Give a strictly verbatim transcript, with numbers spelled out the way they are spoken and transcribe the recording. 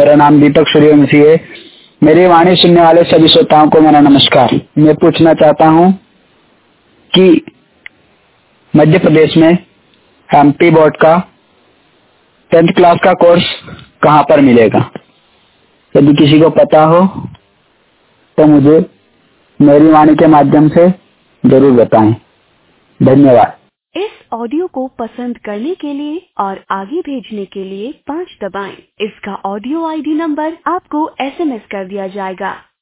मेरा नाम दीपक सूर्यवंशी है। मेरी वाणी सुनने वाले सभी श्रोताओं को मेरा नमस्कार। मैं पूछना चाहता हूं कि मध्य प्रदेश में एमपी बोर्ड का टेंथ क्लास का कोर्स कहां पर मिलेगा? यदि किसी को पता हो तो मुझे मेरी वाणी के माध्यम से जरूर बताएं। धन्यवाद। इस ऑडियो को पसंद करने के लिए और आगे भेजने के लिए पाँच दबाएं। इसका ऑडियो आईडी नंबर आपको एसएमएस कर दिया जाएगा।